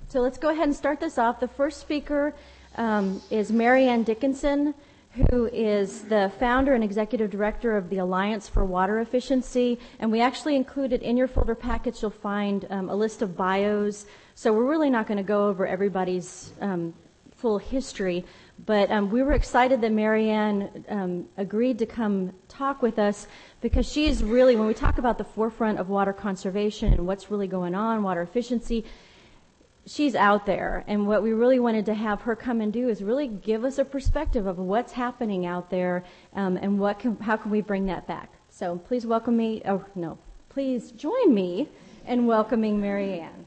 So let's go ahead and start this off. The first speaker is Mary Ann Dickinson, who is the founder and executive director of the Alliance for Water Efficiency. And we actually included in your folder packets, you'll find a list of bios. So we're really not going to go over everybody's full history. But we were excited that Mary Ann agreed to come talk with us because she's really, when we talk about the forefront of water conservation and what's really going on, water efficiency, she's out there. And what we really wanted to have her come and do is really give us a perspective of what's happening out there and how can we bring that back. So please please join me in welcoming Mary Ann.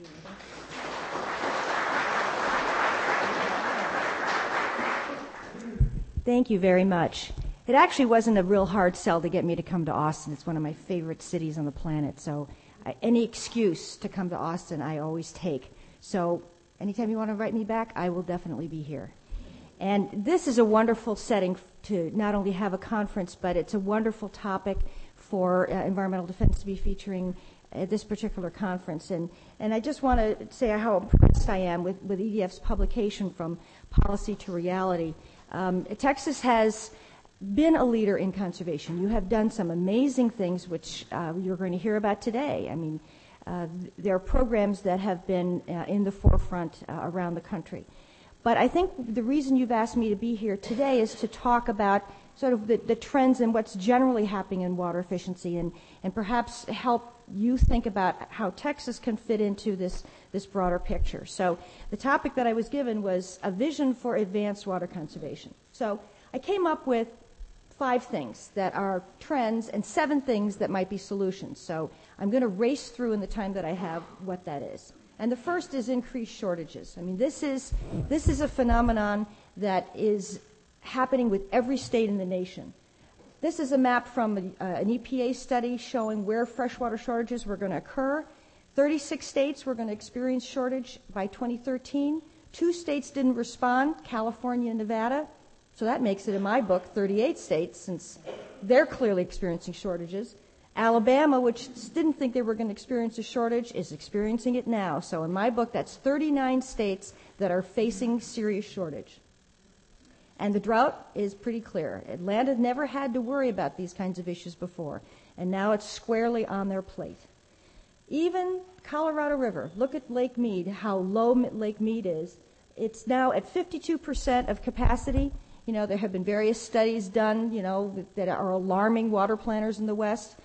Thank you very much. It actually wasn't a real hard sell to get me to come to Austin. It's one of my favorite cities on the planet. So any excuse to come to Austin, I always take. So anytime you want to invite me back, I will definitely be here. And this is a wonderful setting to not only have a conference, but it's a wonderful topic for environmental defense to be featuring at this particular conference. And I just want to say how impressed I am with EDF's publication From Policy to Reality. Texas has been a leader in conservation. You have done some amazing things, which you're going to hear about today. I mean, there are programs that have been in the forefront around the country. But I think the reason you've asked me to be here today is to talk about sort of the trends and what's generally happening in water efficiency and perhaps help you think about how Texas can fit into this broader picture. So the topic that I was given was a vision for advanced water conservation. So I came up with 5 things that are trends and 7 things that might be solutions. So I'm going to race through in the time that I have what that is. And the first is increased shortages. I mean, this is a phenomenon that is happening with every state in the nation. This is a map from an EPA study showing where freshwater shortages were going to occur. 36 states were going to experience shortage by 2013. 2 states didn't respond, California and Nevada. So that makes it, in my book, 38 states, since they're clearly experiencing shortages. Alabama, which didn't think they were going to experience a shortage, is experiencing it now. So in my book, that's 39 states that are facing serious shortage. And the drought is pretty clear. Atlanta never had to worry about these kinds of issues before, and now it's squarely on their plate. Even Colorado River, look at Lake Mead, how low Lake Mead is. It's now at 52% of capacity. You know, there have been various studies done, that are alarming water planners in the West.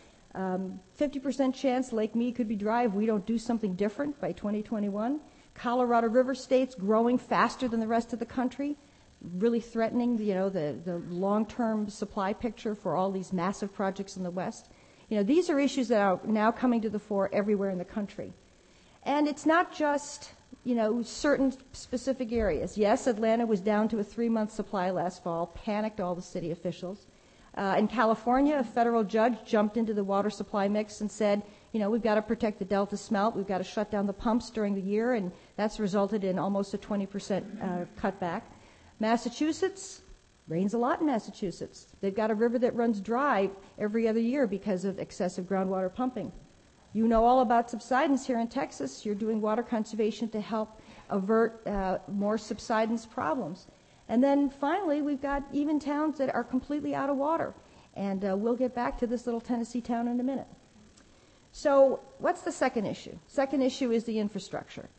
50% chance Lake Mead could be dry if we don't do something different by 2021. Colorado River state's growing faster than the rest of the country, really threatening, the long-term supply picture for all these massive projects in the West. These are issues that are now coming to the fore everywhere in the country. And it's not just, certain specific areas. Yes, Atlanta was down to a 3-month supply last fall, panicked all the city officials. In California, a federal judge jumped into the water supply mix and said, we've got to protect the Delta smelt, we've got to shut down the pumps during the year, and that's resulted in almost a 20% cutback. Massachusetts, rains a lot in Massachusetts. They've got a river that runs dry every other year because of excessive groundwater pumping. You know all about subsidence here in Texas. You're doing water conservation to help avert more subsidence problems. And then finally, we've got even towns that are completely out of water. And we'll get back to this little Tennessee town in a minute. So what's the second issue? Second issue is the infrastructure.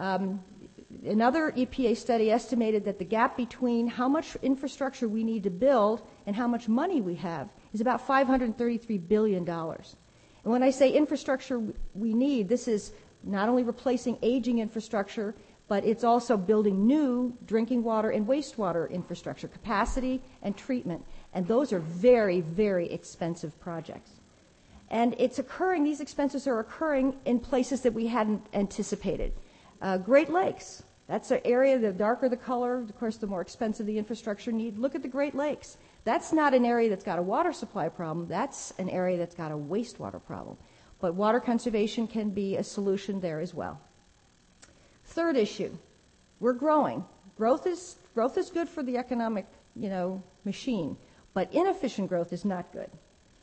Another EPA study estimated that the gap between how much infrastructure we need to build and how much money we have is about $533 billion. And when I say infrastructure we need, this is not only replacing aging infrastructure, but it's also building new drinking water and wastewater infrastructure, capacity and treatment. And those are very, very expensive projects. And these expenses are occurring in places that we hadn't anticipated. Great Lakes, that's an area, the darker the color, of course, the more expensive the infrastructure need. Look at the Great Lakes. That's not an area that's got a water supply problem. That's an area that's got a wastewater problem. But water conservation can be a solution there as well. Third issue, we're growing. Growth is good for the economic, machine, but inefficient growth is not good.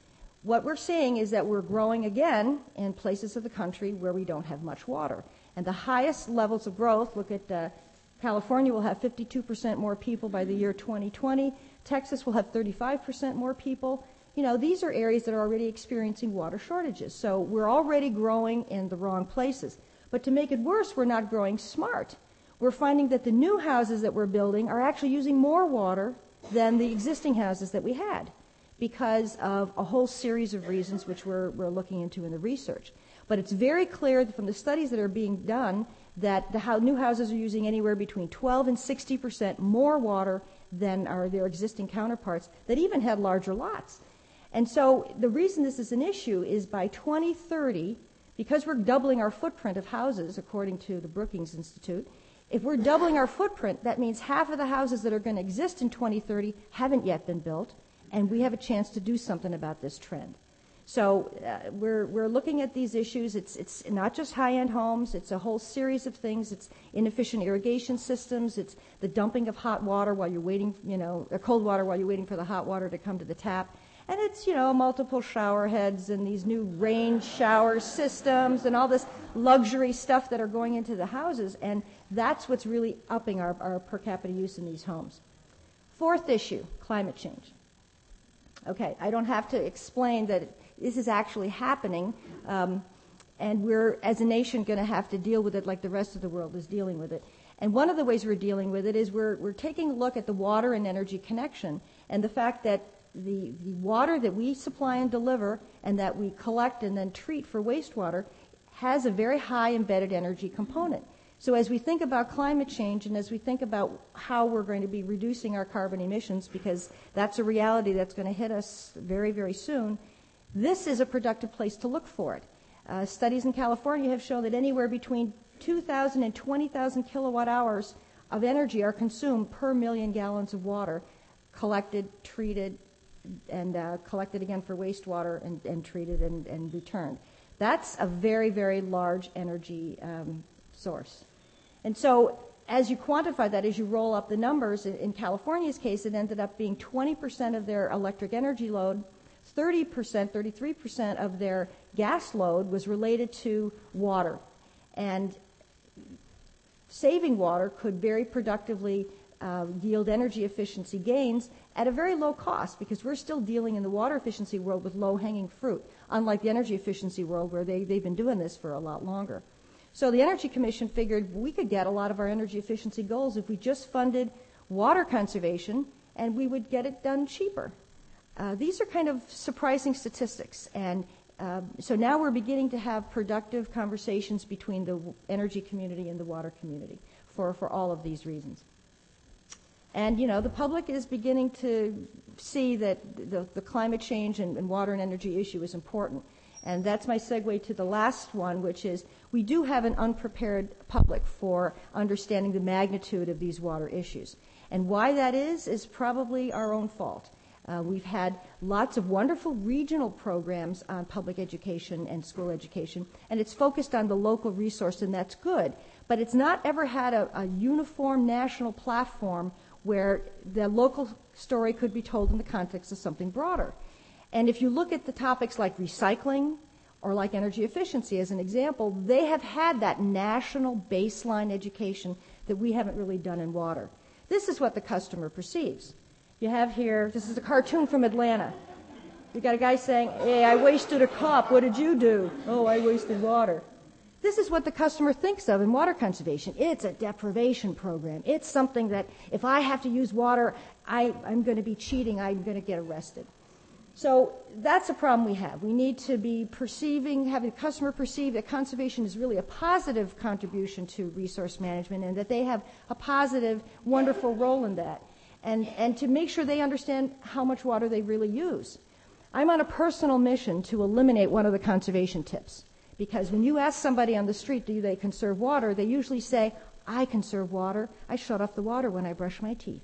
what we're seeing is that we're growing again in places of the country where we don't have much water. And the highest levels of growth, look at California will have 52% more people by the year 2020. Texas will have 35% more people. You know, these are areas that are already experiencing water shortages. So we're already growing in the wrong places. But to make it worse, we're not growing smart. We're finding that the new houses that we're building are actually using more water than the existing houses that we had because of a whole series of reasons which we're looking into in the research. But it's very clear from the studies that are being done that new houses are using anywhere between 12 and 60% more water than are their existing counterparts that even had larger lots. And so the reason this is an issue is by 2030, because we're doubling our footprint of houses, according to the Brookings Institute, if we're doubling our footprint, that means half of the houses that are going to exist in 2030 haven't yet been built, and we have a chance to do something about this trend. So we're looking at these issues. It's not just high-end homes. It's a whole series of things. It's inefficient irrigation systems. It's the dumping of hot water while you're waiting, cold water while you're waiting for the hot water to come to the tap. And it's, multiple shower heads and these new rain shower systems and all this luxury stuff that are going into the houses. And that's what's really upping our per capita use in these homes. Fourth issue, climate change. Okay, I don't have to explain that this is actually happening, and we're, as a nation, going to have to deal with it like the rest of the world is dealing with it. And one of the ways we're dealing with it is we're taking a look at the water and energy connection and the fact that the water that we supply and deliver and that we collect and then treat for wastewater has a very high embedded energy component. So as we think about climate change and as we think about how we're going to be reducing our carbon emissions, because that's a reality that's going to hit us very, very soon, this is a productive place to look for it. Studies in California have shown that anywhere between 2,000 and 20,000 kilowatt hours of energy are consumed per million gallons of water, collected, treated, and collected again for wastewater and treated and returned. That's a very, very large energy source. And so as you quantify that, as you roll up the numbers, in California's case, it ended up being 20% of their electric energy load, 33% of their gas load was related to water. And saving water could very productively yield energy efficiency gains at a very low cost, because we're still dealing in the water efficiency world with low-hanging fruit, unlike the energy efficiency world where they've been doing this for a lot longer. So the Energy Commission figured we could get a lot of our energy efficiency goals if we just funded water conservation, and we would get it done cheaper. These are kind of surprising statistics, and so now we're beginning to have productive conversations between the energy community and the water community for all of these reasons. And, the public is beginning to see that the climate change and water and energy issue is important. And that's my segue to the last one, which is we do have an unprepared public for understanding the magnitude of these water issues. And why that is probably our own fault. We've had lots of wonderful regional programs on public education and school education, and it's focused on the local resource, and that's good. But it's not ever had a uniform national platform where the local story could be told in the context of something broader. And if you look at the topics like recycling or like energy efficiency as an example, they have had that national baseline education that we haven't really done in water. This is what the customer perceives. You have here, this is a cartoon from Atlanta. You got a guy saying, hey, I wasted a cup. What did you do? Oh, I wasted water. This is what the customer thinks of in water conservation. It's a deprivation program. It's something that if I have to use water, I'm going to be cheating. I'm going to get arrested. So that's a problem we have. We need to be having the customer perceive that conservation is really a positive contribution to resource management and that they have a positive, wonderful role in that. And to make sure they understand how much water they really use. I'm on a personal mission to eliminate one of the conservation tips. Because when you ask somebody on the street, do they conserve water, they usually say, I conserve water. I shut off the water when I brush my teeth.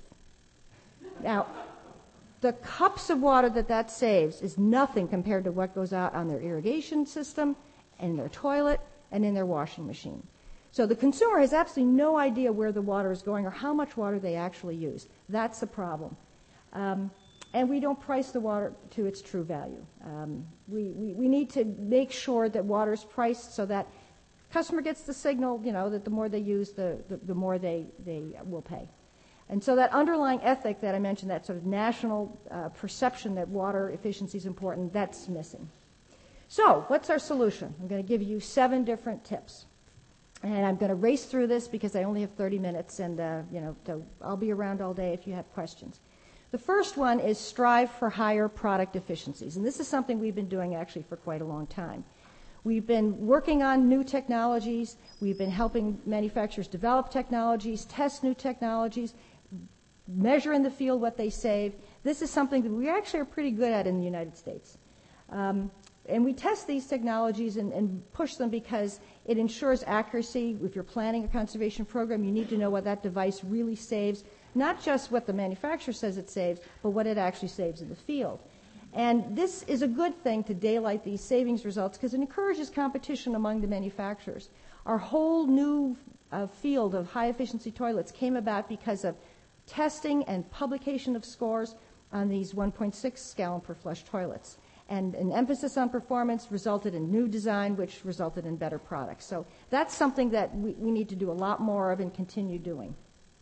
Now, the cups of water that saves is nothing compared to what goes out on their irrigation system, and their toilet, and in their washing machine. So the consumer has absolutely no idea where the water is going or how much water they actually use. That's the problem. and we don't price the water to its true value. We need to make sure that water is priced so that customer gets the signal, that the more they use, the more they will pay. And so that underlying ethic that I mentioned, that sort of national perception that water efficiency is important, that's missing. So what's our solution? I'm going to give you 7 different tips. And I'm going to race through this because I only have 30 minutes, and so I'll be around all day if you have questions. The first one is strive for higher product efficiencies. And this is something we've been doing actually for quite a long time. We've been working on new technologies. We've been helping manufacturers develop technologies, test new technologies, measure in the field what they save. This is something that we actually are pretty good at in the United States. And we test these technologies and push them because it ensures accuracy. If you're planning a conservation program, you need to know what that device really saves, not just what the manufacturer says it saves, but what it actually saves in the field. And this is a good thing to daylight these savings results because it encourages competition among the manufacturers. Our whole new field of high-efficiency toilets came about because of testing and publication of scores on these 1.6 gallon per flush toilets. And an emphasis on performance resulted in new design, which resulted in better products. So that's something that we need to do a lot more of and continue doing.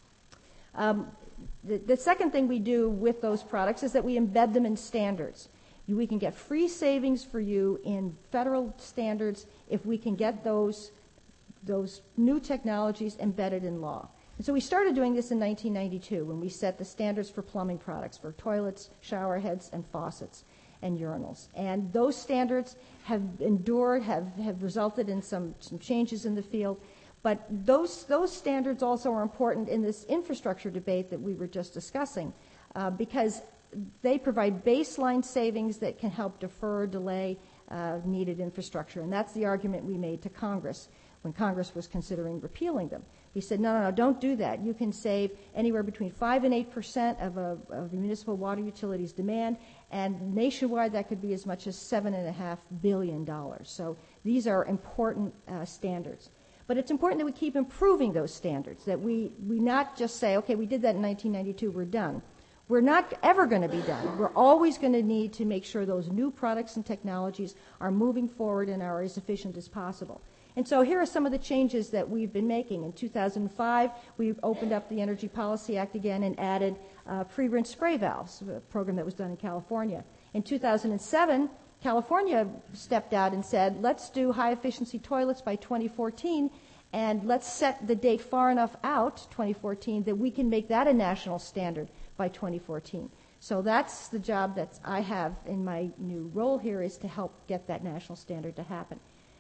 The second thing we do with those products is that we embed them in standards. We can get free savings for you in federal standards if we can get those new technologies embedded in law. And so we started doing this in 1992 when we set the standards for plumbing products, for toilets, shower heads, and faucets, and urinals. And those standards have endured, have resulted in some changes in the field. But those standards also are important in this infrastructure debate that we were just discussing because they provide baseline savings that can help defer or delay needed infrastructure. And that's the argument we made to Congress when Congress was considering repealing them. We said, no, don't do that. You can save anywhere between 5 and 8% of the municipal water utilities demand, and nationwide that could be as much as $7.5 billion. So these are important standards. But it's important that we keep improving those standards, that we not just say, okay, we did that in 1992, we're done. We're not ever going to be done. We're always going to need to make sure those new products and technologies are moving forward and are as efficient as possible. And so here are some of the changes that we've been making. In 2005, we opened up the Energy Policy Act again and added pre-rinse spray valves, a program that was done in California. In 2007, California stepped out and said, let's do high-efficiency toilets by 2014, and let's set the date far enough out, 2014, that we can make that a national standard by 2014. So that's the job that I have in my new role here, is to help get that national standard to happen.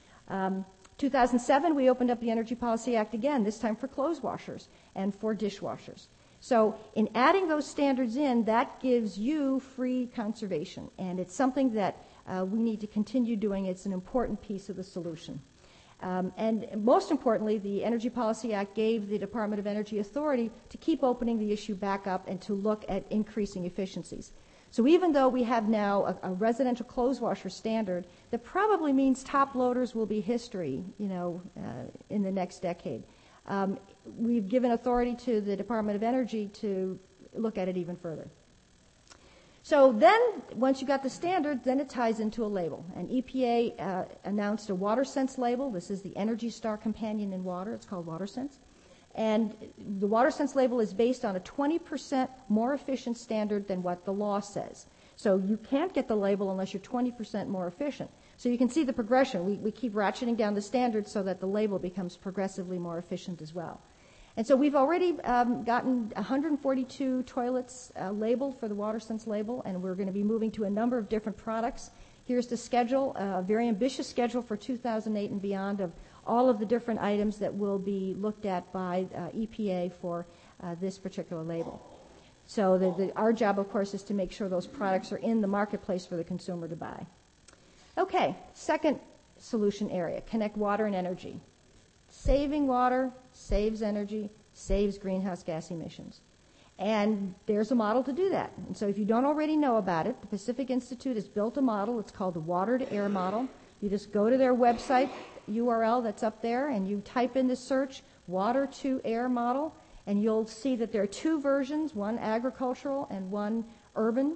2007, we opened up the Energy Policy Act again, this time for clothes washers and for dishwashers. So in adding those standards in, that gives you free conservation, and it's something that we need to continue doing. It's an important piece of the solution. And most importantly, the Energy Policy Act gave the Department of Energy authority to keep opening the issue back up and to look at increasing efficiencies. So even though we have now a residential clothes washer standard, that probably means top loaders will be history, in the next decade. We've given authority to the Department of Energy to look at it even further. So then, once you got the standard, then it ties into a label. And EPA announced a WaterSense label. This is the Energy Star companion in water. It's called WaterSense. And the WaterSense label is based on a 20% more efficient standard than what the law says. So you can't get the label unless you're 20% more efficient. So you can see the progression. We keep ratcheting down the standards so that the label becomes progressively more efficient as well. And so we've already gotten 142 toilets labeled for the WaterSense label, and we're going to be moving to a number of different products. Here's the schedule, a very ambitious schedule for 2008 and beyond of all of the different items that will be looked at by EPA for this particular label. So our job, of course, is to make sure those products are in the marketplace for the consumer to buy. Okay, second solution area, connect water and energy. Saving water saves energy, saves greenhouse gas emissions. And there's a model to do that. And so if you don't already know about it, the Pacific Institute has built a model. It's called the Water to Air model. You just go to their website URL that's up there, and you type in the search Water to Air model, and you'll see that there are 2 versions, one agricultural and one urban.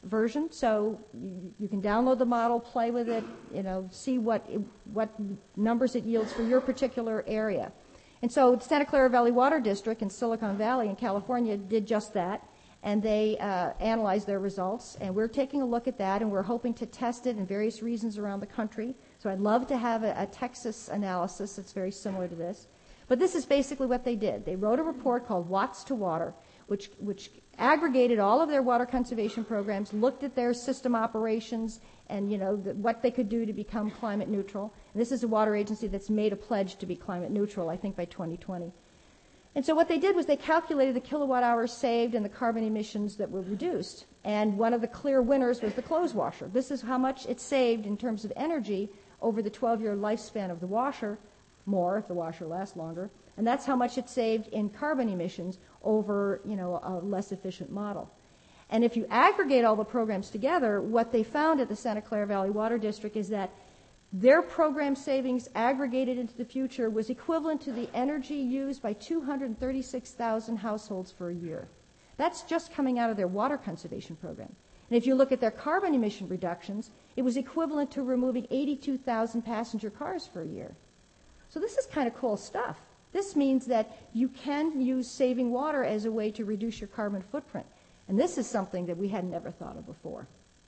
version, so you can download the model, play with it, see what numbers it yields for your particular area. And so Santa Clara Valley Water District in Silicon Valley in California did just that, and they analyzed their results, and we're taking a look at that, and we're hoping to test it in various regions around the country. So I'd love to have a Texas analysis that's very similar to this. But this is basically what they did. They wrote a report called Watts to Water, which aggregated all of their water conservation programs, looked at their system operations, and what they could do to become climate neutral. And this is a water agency that's made a pledge to be climate neutral, I think, by 2020. And so what they did was they calculated the kilowatt hours saved and the carbon emissions that were reduced. And one of the clear winners was the clothes washer. This is how much it saved in terms of energy over the 12-year lifespan of the washer, more if the washer lasts longer. And that's how much it saved in carbon emissions over, a less efficient model. And if you aggregate all the programs together, what they found at the Santa Clara Valley Water District is that their program savings aggregated into the future was equivalent to the energy used by 236,000 households for a year. That's just coming out of their water conservation program. And if you look at their carbon emission reductions, it was equivalent to removing 82,000 passenger cars for a year. So this is kind of cool stuff. This means that you can use saving water as a way to reduce your carbon footprint. And this is something that we had never thought of before.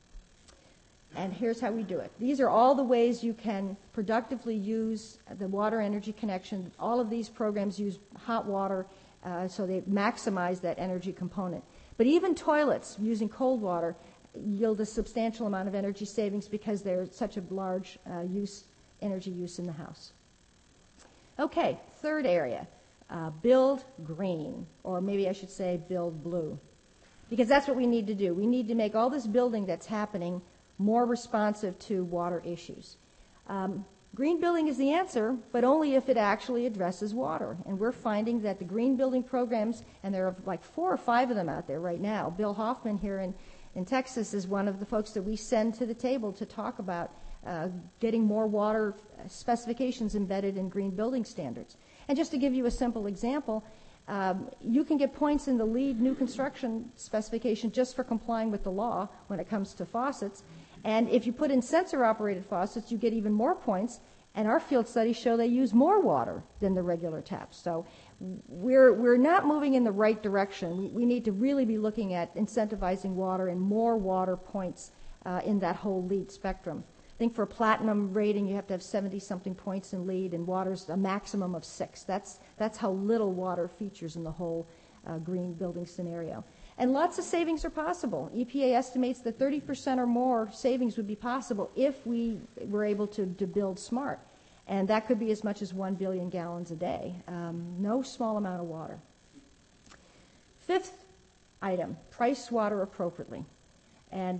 And here's how we do it. These are all the ways you can productively use the water energy connection. All of these programs use hot water, so they maximize that energy component. But even toilets using cold water yield a substantial amount of energy savings because they're such a large energy use in the house. Okay, third area, build green, or maybe I should say build blue, because that's what we need to do. We need to make all this building that's happening more responsive to water issues. Green building is the answer, but only if it actually addresses water. And we're finding that the green building programs, and there are like 4 or 5 of them out there right now. Bill Hoffman here in Texas is one of the folks that we send to the table to talk about getting more water specifications embedded in green building standards. And just to give you a simple example, you can get points in the LEED new construction specification just for complying with the law when it comes to faucets. And if you put in sensor-operated faucets, you get even more points. And our field studies show they use more water than the regular taps. So we're not moving in the right direction. We need to really be looking at incentivizing water and more water points in that whole LEED spectrum. I think for a platinum rating, you have to have 70-something points in LEED, and water's a maximum of 6. That's how little water features in the whole green building scenario. And lots of savings are possible. EPA estimates that 30% or more savings would be possible if we were able to build smart. And that could be as much as 1 billion gallons a day. No small amount of water. Fifth item, price water appropriately. And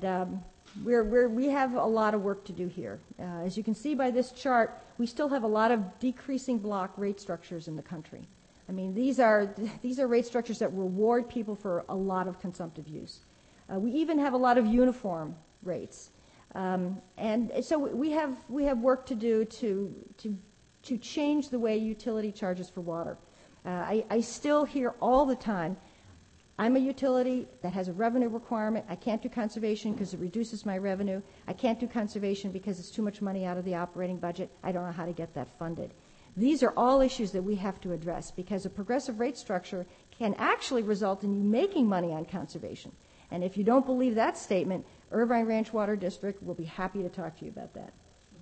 we have a lot of work to do here. As you can see by this chart, we still have a lot of decreasing block rate structures in the country. I mean, these are rate structures that reward people for a lot of consumptive use. We even have a lot of uniform rates. And so we have work to do to change the way utility charges for water. I still hear all the time, I'm a utility that has a revenue requirement. I can't do conservation because it reduces my revenue. I can't do conservation because it's too much money out of the operating budget. I don't know how to get that funded. These are all issues that we have to address because a progressive rate structure can actually result in you making money on conservation. And if you don't believe that statement, Irvine Ranch Water District will be happy to talk to you about that.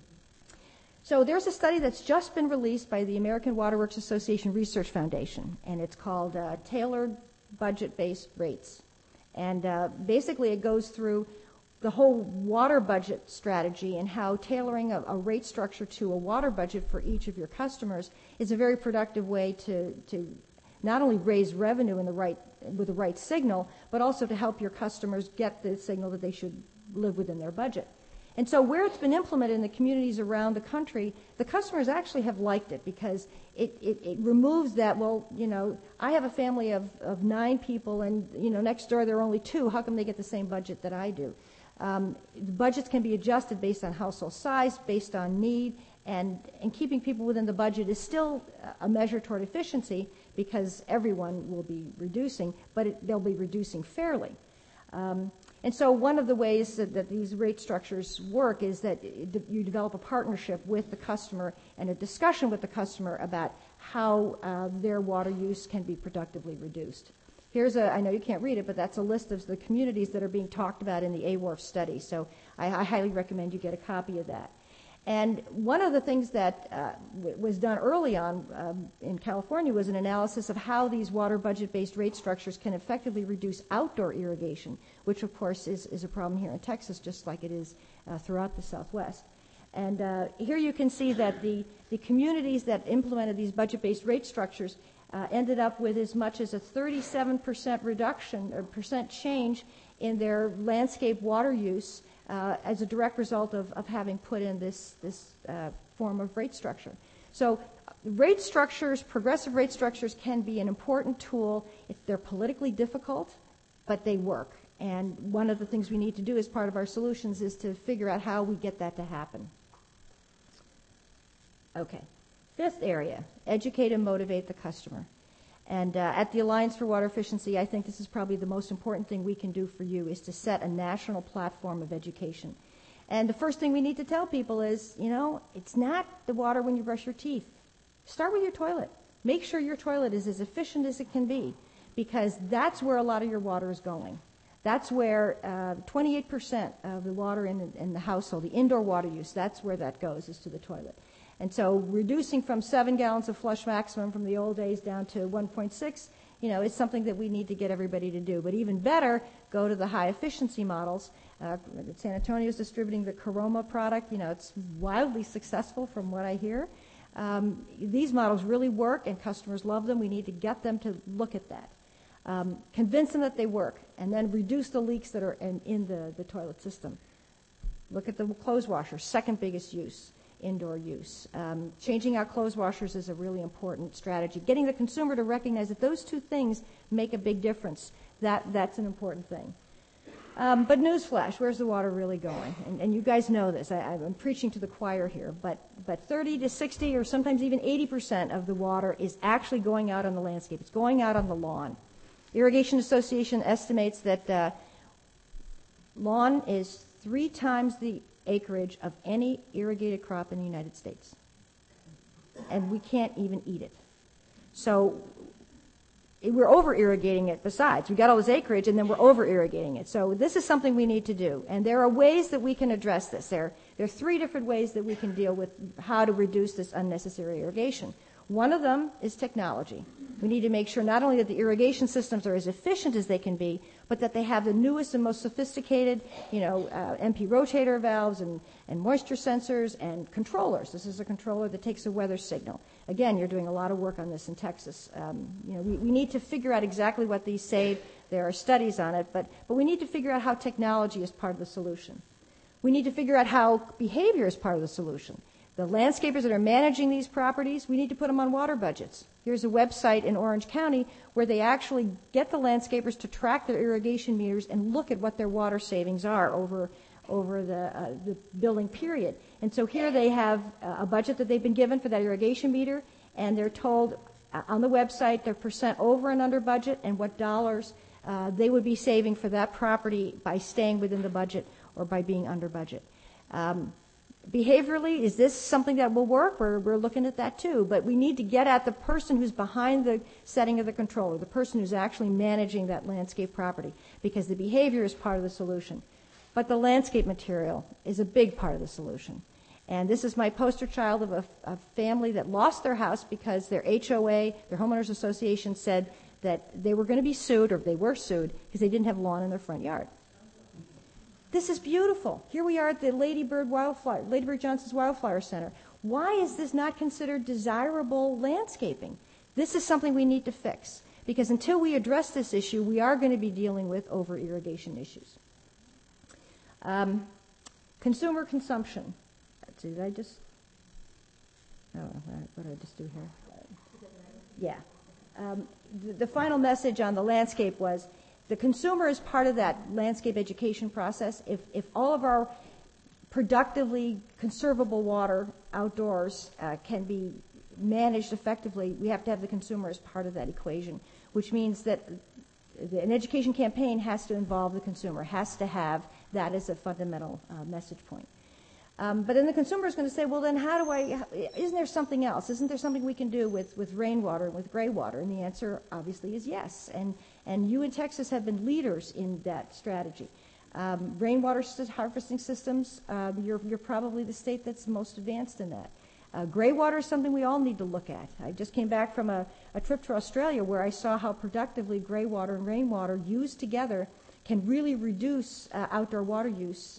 So there's a study that's just been released by the American Water Works Association Research Foundation, and it's called Tailored Budget-Based Rates. And basically it goes through the whole water budget strategy and how tailoring a rate structure to a water budget for each of your customers is a very productive way to not only raise revenue with the right signal, but also to help your customers get the signal that they should live within their budget. And so where it's been implemented in the communities around the country, the customers actually have liked it because it removes that, I have a family of 9 people and, next door there are only 2. How come they get the same budget that I do? The budgets can be adjusted based on household size, based on need, and keeping people within the budget is still a measure toward efficiency because everyone will be reducing, but they'll be reducing fairly. And so one of the ways that these rate structures work is that you develop a partnership with the customer and a discussion with the customer about how their water use can be productively reduced. I know you can't read it, but that's a list of the communities that are being talked about in the AWRF study. So I highly recommend you get a copy of that. And one of the things that was done early on in California was an analysis of how these water budget-based rate structures can effectively reduce outdoor irrigation, which of course is a problem here in Texas, just like it is throughout the Southwest. And here you can see that the communities that implemented these budget-based rate structures ended up with as much as a 37% reduction or percent change in their landscape water use as a direct result of having put in this form of rate structure. So rate structures, progressive rate structures, can be an important tool. They're politically difficult, but they work. And one of the things we need to do as part of our solutions is to figure out how we get that to happen. Okay. Fifth area, educate and motivate the customer. And at the Alliance for Water Efficiency, I think this is probably the most important thing we can do for you, is to set a national platform of education. And the first thing we need to tell people is, it's not the water when you brush your teeth. Start with your toilet. Make sure your toilet is as efficient as it can be, because that's where a lot of your water is going. That's where 28% of the water in the household, the indoor water use, that's where that goes, is to the toilet. And so reducing from 7 gallons of flush maximum from the old days down to 1.6, is something that we need to get everybody to do. But even better, go to the high efficiency models. San Antonio is distributing the Caroma product. It's wildly successful from what I hear. These models really work, and customers love them. We need to get them to look at that. Convince them that they work, and then reduce the leaks that are in the toilet system. Look at the clothes washers, second biggest use. Indoor use. Changing out clothes washers is a really important strategy. Getting the consumer to recognize that those two things make a big difference, that's an important thing. But newsflash, where's the water really going? And you guys know this. I'm preaching to the choir here, but 30 to 60 or sometimes even 80% of the water is actually going out on the landscape. It's going out on the lawn. Irrigation Association estimates that lawn is 3 times the acreage of any irrigated crop in the United States. And we can't even eat it. So we're over-irrigating it besides. We've got all this acreage, and then we're over-irrigating it. So this is something we need to do. And there are ways that we can address this. There are 3 different ways that we can deal with how to reduce this unnecessary irrigation. One of them is technology. We need to make sure not only that the irrigation systems are as efficient as they can be, but that they have the newest and most sophisticated, MP rotator valves and moisture sensors and controllers. This is a controller that takes a weather signal. Again, you're doing a lot of work on this in Texas. We need to figure out exactly what these say. There are studies on it, but we need to figure out how technology is part of the solution. We need to figure out how behavior is part of the solution. The landscapers that are managing these properties, we need to put them on water budgets. Here's a website in Orange County where they actually get the landscapers to track their irrigation meters and look at what their water savings are over the billing period. And so here they have a budget that they've been given for that irrigation meter, and they're told on the website their percent over and under budget and what dollars they would be saving for that property by staying within the budget or by being under budget. Behaviorally, is this something that will work? We're looking at that too. But we need to get at the person who's behind the setting of the controller, the person who's actually managing that landscape property, because the behavior is part of the solution. But the landscape material is a big part of the solution. And this is my poster child of a family that lost their house because their HOA, their homeowners association, said that they were going to be sued, or they were sued, because they didn't have lawn in their front yard. This is beautiful. Here we are at the Lady Bird Johnson's Wildflower Center. Why is this not considered desirable landscaping? This is something we need to fix, because until we address this issue, we are going to be dealing with over-irrigation issues. Consumer consumption. Did I just... Oh, what did I just do here? Yeah. The final message on the landscape was, the consumer is part of that landscape education process. If all of our productively conservable water outdoors can be managed effectively, we have to have the consumer as part of that equation, which means that an education campaign has to involve the consumer, has to have that as a fundamental message point. But then the consumer is going to say, well, then isn't there something else? Isn't there something we can do with rainwater and with gray water? And the answer obviously is yes. And you in Texas have been leaders in that strategy. Rainwater harvesting systems, you're probably the state that's most advanced in that. Gray water is something we all need to look at. I just came back from a trip to Australia where I saw how productively gray water and rainwater used together can really reduce outdoor water use,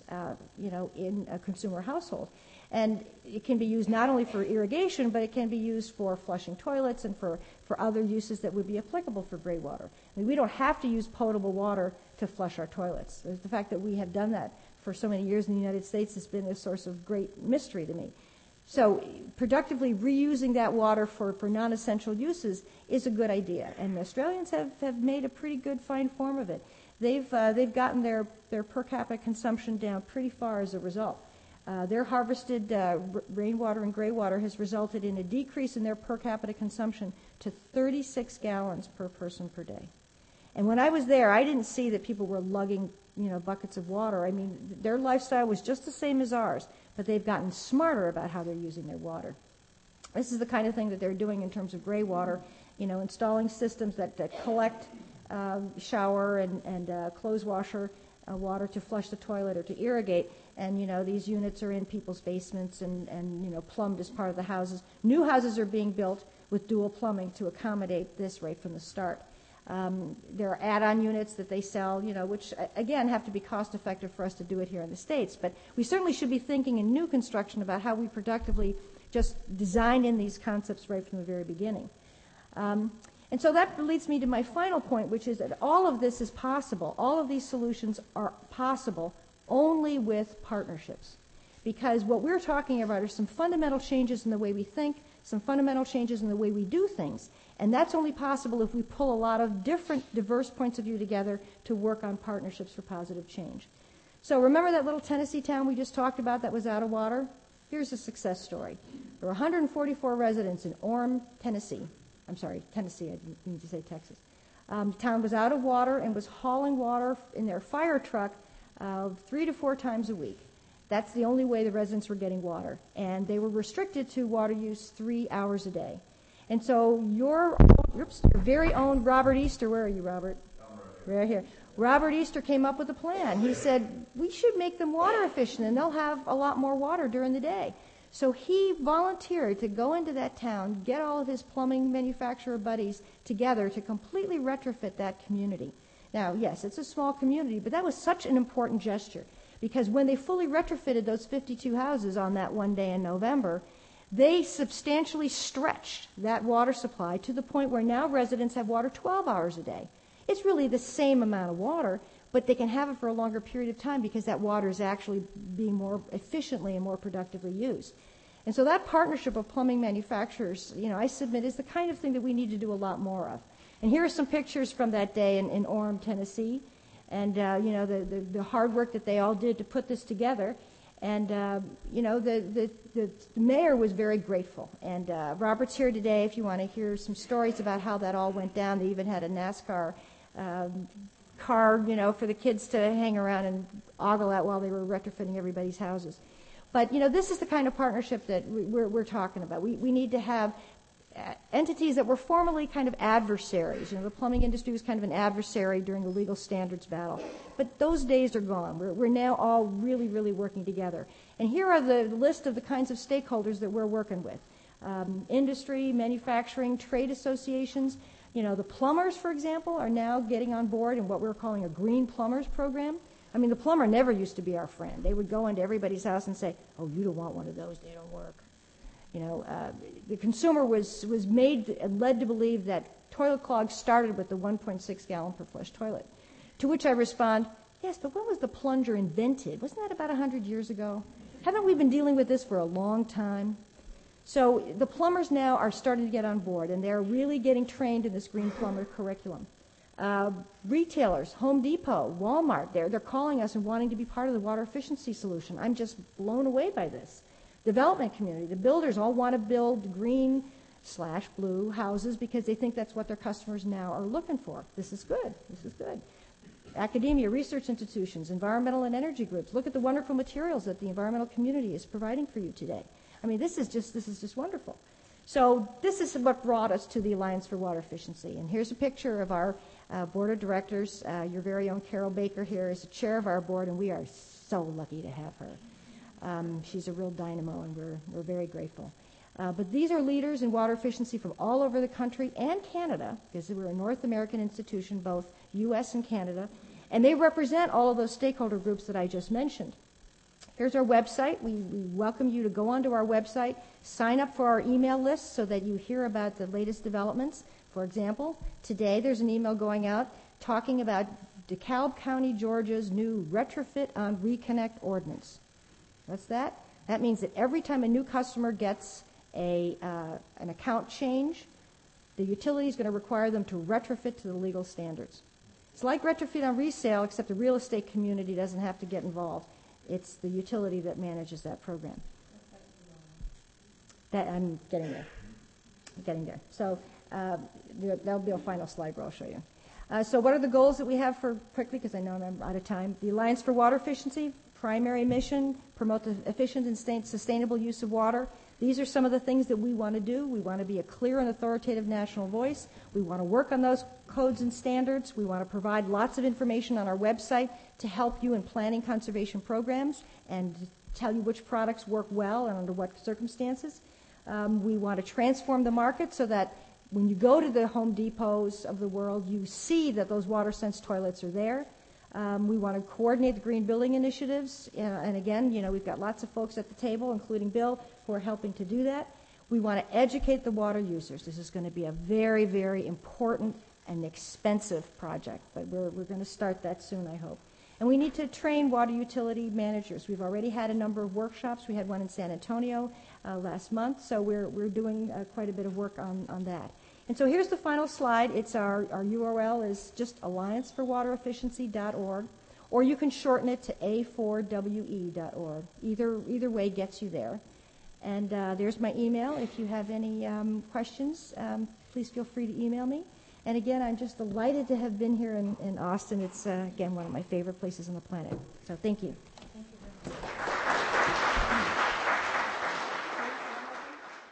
in a consumer household. And it can be used not only for irrigation, but it can be used for flushing toilets and for other uses that would be applicable for gray water. I mean, we don't have to use potable water to flush our toilets. The fact that we have done that for so many years in the United States has been a source of great mystery to me. So productively reusing that water for non-essential uses is a good idea. And the Australians have made a pretty good fine form of it. They've gotten their per capita consumption down pretty far as a result. Their harvested rainwater and gray water has resulted in a decrease in their per capita consumption to 36 gallons per person per day. And when I was there, I didn't see that people were lugging, buckets of water. I mean, their lifestyle was just the same as ours, but they've gotten smarter about how they're using their water. This is the kind of thing that they're doing in terms of gray water, installing systems that collect shower and clothes washer water to flush the toilet or to irrigate. And, these units are in people's basements and plumbed as part of the houses. New houses are being built with dual plumbing to accommodate this right from the start. There are add-on units that they sell, which, again, have to be cost-effective for us to do it here in the States. But we certainly should be thinking in new construction about how we productively just design in these concepts right from the very beginning. And so that leads me to my final point, which is that all of this is possible. All of these solutions are possible only with partnerships. Because what we're talking about are some fundamental changes in the way we think, some fundamental changes in the way we do things. And that's only possible if we pull a lot of different, diverse points of view together to work on partnerships for positive change. So remember that little Tennessee town we just talked about that was out of water? Here's a success story. There were 144 residents in Orem, Tennessee. I'm sorry, Tennessee, I didn't mean to say Texas. The town was out of water and was hauling water in their fire truck 3 to 4 times a week. That's the only way the residents were getting water. And they were restricted to water use 3 hours a day. And so your very own Robert Easter, where are you, Robert? Right here. Robert Easter came up with a plan. He said, we should make them water efficient and they'll have a lot more water during the day. So he volunteered to go into that town, get all of his plumbing manufacturer buddies together to completely retrofit that community. Now, yes, it's a small community, but that was such an important gesture because when they fully retrofitted those 52 houses on that one day in November, they substantially stretched that water supply to the point where now residents have water 12 hours a day. It's really the same amount of water, but they can have it for a longer period of time because that water is actually being more efficiently and more productively used. And so that partnership of plumbing manufacturers, I submit is the kind of thing that we need to do a lot more of. And here are some pictures from that day in Orem, Tennessee, and the hard work that they all did to put this together. And the mayor was very grateful. And Robert's here today if you want to hear some stories about how that all went down. They even had a NASCAR car, for the kids to hang around and ogle at while they were retrofitting everybody's houses. But, this is the kind of partnership that we're talking about. We need to have entities that were formerly kind of adversaries. The plumbing industry was kind of an adversary during the legal standards battle. But those days are gone. We're now all really, really working together. And here are the list of the kinds of stakeholders that we're working with. Industry, manufacturing, trade associations. The plumbers, for example, are now getting on board in what we're calling a green plumbers program. I mean, the plumber never used to be our friend. They would go into everybody's house and say, oh, you don't want one of those, they don't work. The consumer was made and led to believe that toilet clogs started with the 1.6 gallon per flush toilet. To which I respond, yes, but when was the plunger invented? Wasn't that about 100 years ago? Haven't we been dealing with this for a long time? So the plumbers now are starting to get on board, and they're really getting trained in this green plumber curriculum. Retailers, Home Depot, Walmart, they're calling us and wanting to be part of the water efficiency solution. I'm just blown away by this. Development community, the builders all want to build green /blue houses because they think that's what their customers now are looking for. This is good. This is good. Academia, research institutions, environmental and energy groups. Look at the wonderful materials that the environmental community is providing for you today. I mean, this is just wonderful. So this is what brought us to the Alliance for Water Efficiency. And here's a picture of our board of directors. Your very own Carol Baker here is the chair of our board, and we are so lucky to have her. She's a real dynamo, and we're very grateful. But these are leaders in water efficiency from all over the country and Canada, because we're a North American institution, both U.S. and Canada, and they represent all of those stakeholder groups that I just mentioned. Here's our website. We welcome you to go onto our website, sign up for our email list so that you hear about the latest developments. For example, today there's an email going out talking about DeKalb County, Georgia's new retrofit on reconnect ordinance. What's that? That means that every time a new customer gets an account change, the utility is going to require them to retrofit to the legal standards. It's like retrofit on resale, except the real estate community doesn't have to get involved. It's the utility that manages that program. I'm getting there. So that'll be a final slide where I'll show you. So what are the goals that we have for, quickly, because I know I'm out of time. The Alliance for Water Efficiency, primary mission, promote the efficient and sustainable use of water. These are some of the things that we want to do. We want to be a clear and authoritative national voice. We want to work on those codes and standards. We want to provide lots of information on our website to help you in planning conservation programs and tell you which products work well and under what circumstances. We want to transform the market so that when you go to the Home Depots of the world, you see that those WaterSense toilets are there. We want to coordinate the green building initiatives. And again, we've got lots of folks at the table, including Bill, who are helping to do that. We want to educate the water users. This is going to be a very, very important and expensive project, but we're going to start that soon, I hope. And we need to train water utility managers. We've already had a number of workshops. We had one in San Antonio last month, so we're doing quite a bit of work on that. And so here's the final slide. It's our URL is just allianceforwaterefficiency.org, or you can shorten it to a4we.org. Either way gets you there. And there's my email. If you have any questions, please feel free to email me. And again, I'm just delighted to have been here in Austin. It's, again, one of my favorite places on the planet. So thank you. Thank you very much.